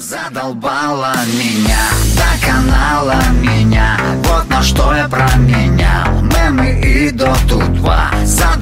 Задолбала меня, доконала меня, вот на что я променял мемы и доту 2.